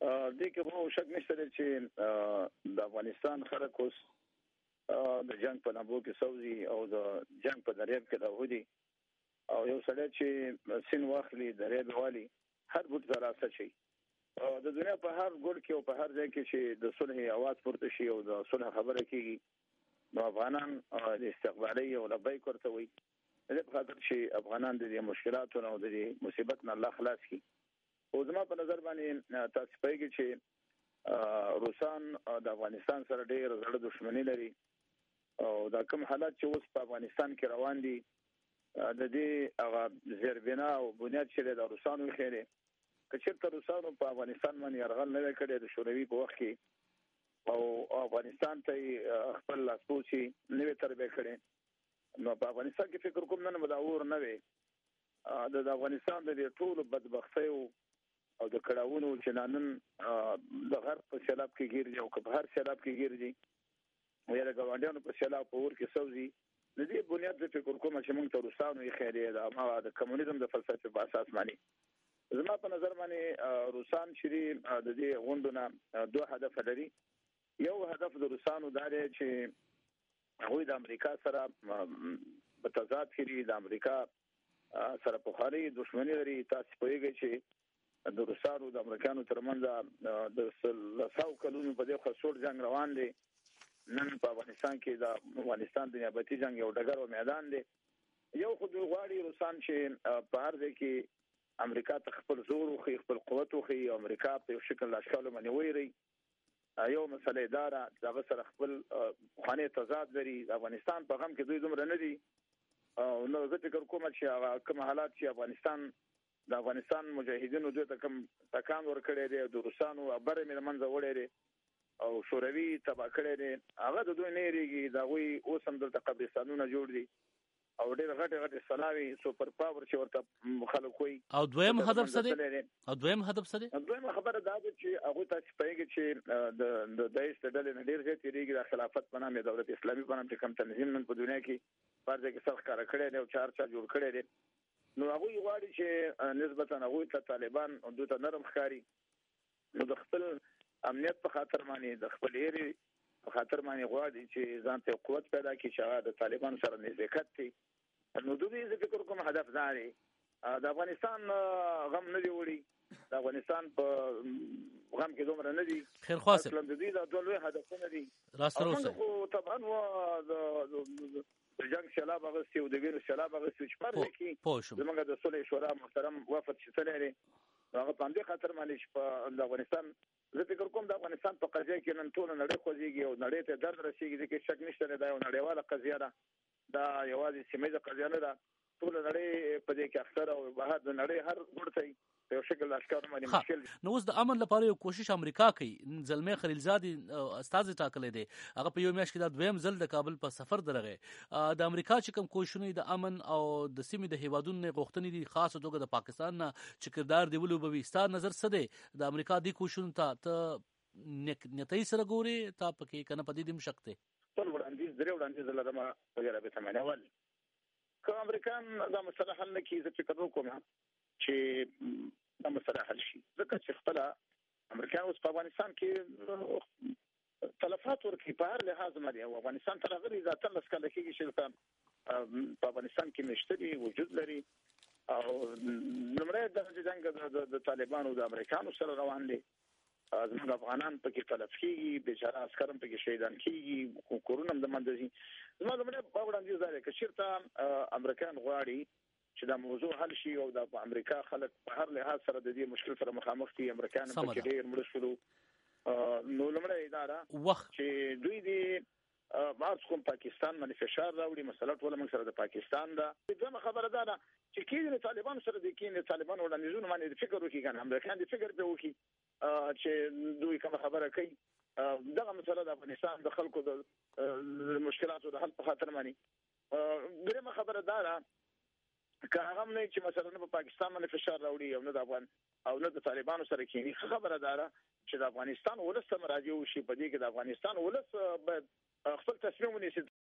دې کې مو شک نشته چې د افغانستان خلک اوس د جنگ په نامو کې سوزي او د جنگ په دریاب کې راوړي او یو سړی چې سین واخلي دریاب والی هر ګوت زراسه شي د دنیا په هر ګوټ کې او په هر ځای کې چې د صلح आवाज پورته شي او د صلح خبره کیږي نو افغانان د استقبالي او لبیک ورته وي د خاطر چې افغانان د مشکلاتو او د مصیبت نه الله خلاص کړي او زما په نظر باندې تاسو پېږی چې روسان د افغانستان سره ډېر زړه دښمنی لري او دا کوم حالات چې اوس په افغانستان کې روان دي د دې هغه زیربنا او بنیاد چې د روسانو خېره کچېرته روسانو په افغانستان باندې يرغل نه کړي د شوروي په وخت کې او افغانستان ته خپل لاسپوچي نوې تربیه کړي نو په افغانستان کې فکر کوم نه مداور نه وي د افغانستان د ټولو بدبختۍ او د کړهونو چې نن د غرب په سیلاب کې ګیرځي او په هر سیلاب کې ګیرځي او یا د ګاونډیانو په سیلاب په ور کې سوزي د دې بنیاد د فکر کوم چې موږ ته روسانو یې خیریه ده ما د کمونیزم د فلسفې په اساس باندې زما په نظر باندې روسان چې د دې غونډونه دوه هدف لري یو هدف د روسانو دا دی چې هغوی د امریکا سره په تضاد کې د امریکا سره په خاري دښمنی لري تاسو پوهیږئ چې د روسانو د امریکانو ترمنځ د 100 کلونو په دې خسور جنگ روان دی نن په افغانستان کې د افغانستان د نیابتي جنگ یو ډګر او میدان دی یو خو د غواړي روسان چې په هر ځای کې امریکا ته خپل زور او خپل قوت او امریکا په شکل لاشکالو باندې ویری یو مسله اداره دغه سره خپل خانه تضاد لري افغانستان په غم کې دوی دومره نه دي او نو زه فکر کوم چې کوم حالات چې د افغانستان مجاهدینو دوی ته کوم تکان ورکړي دي د روسانو ابره من منځ وړي دي او شوروي تبا کړي دي هغه د دوی نه ریږي دا وی اوس هم دلته قبرستانونه جوړ دي او ډېر غټ سلاوي سوپر پاور چې ورته خلک وي او دویم هدف څه دی دویم خبره دا ده چې هغه تاسو پېږی چې د دایښت ډلې نه ډېر ځای تیریږي د خلافت په نامه دولت اسلامي په نامه چې کوم تنظیم نن په دنیا کې فرض کې سخت کار کړی دی او چارچا جوړ کړی دی نو هغه غواړي چې نسبتا هغه ته طالبان او دوی ته نرم ښکاری نو د خپل امنیت په خاطر باندې د خپل ایري په خاطر باندې غواړي چې ځان ته قوت پیدا کړي چې هغه د طالبان سره نزدېکت دي نو دوی زه فکر کوم هدف دا دی د افغانستان غم نه دی وړي د افغانستان په غم کې دومره نه دي خیر خاصه اصلا د دې د دوه هدفونه دي راستروسه خو طبعا د جنگ سیلاب غوښتي او د ویرو سیلاب غوښتي چې پاره کې زمونږ د صلح شورا محترم وفد چې لري هغه باندې خطر مالي په افغانستان زه فکر کوم د افغانستان په قضیه کې نن ټول نړۍ خوځيږي او نړۍ ته درد رسیږي د کې شک نشته دا یو نړیواله قضیه ده دا یوازې سیمه قضیه نه ده ټول نړۍ په دې کې اختر او بهر د نړۍ هر ګړتي په شکل اشکار باندې مشکل نو اوس د امن لپاره یو کوشش امریکا کوي زلمه خلیلزاد استاد ټاکلې دي هغه په یو میاشت کې د دویم ځل د کابل په سفر درغه د امریکا چې کوم کوششونه د امن او د سیمې د هیوادونو غوښتنې دي خاص توګه د پاکستان نه چې کردار دی ولوبوي ستاسو نظر څه دی د امریکا د کوششونو ته نتای سره ګوري تا پکې کنه پدې دم شکته ټول وړاندیز لرم وغیرہ به تمام اول که امریکان دا مسله حل نکړي زه فکر وکم چې دا مسله حل شي ځکه چې خپل امریکا اوس په افغانستان کې تلفات ورکړي په هر لحاظ باندې او افغانستان تر هغه ذاته مسکل کېږي چې په افغانستان کې مشتري وجود لري او نمره د جنگ د طالبانو د امریکانو سره روان دي زموږ افغانان پکې تلف کېږي بیچاره عسکرم پکې شهیدان کېږي کورونه د مندزي زموږ لمړه په وړاندې ځای کې چیرته امریکان غواړي چې دا موضوع حل شي او د امریکا خلک په هر لحاظ سره د دې مشکل سره مخامخ دي امریکان پکې ډېر مړ شول نو لمړه اداره وخت چې دوی دې مارس کوم پاکستان باندې فشار راوړي مسله ټول موږ سره د پاکستان دا دغه خبره ده چې کله طالبان سره د کینې طالبان وړاندیزونه باندې فکر وکړي کنه امریکایان دې فکر به وکړي چې دوی کوم خبره کوي دغه مسله د افغانستان د خلکو د مشکلاتو د حل په خاطر باندې دغه خبره ده که هغه نه چې مثلا په پاکستان باندې فشار راوړي او نه د افغان او نه د طالبانو سره کینی خبره ده چې د افغانستان ولس مراجعه وشي په دې کې د افغانستان ولس خپل تصمیم ونیسي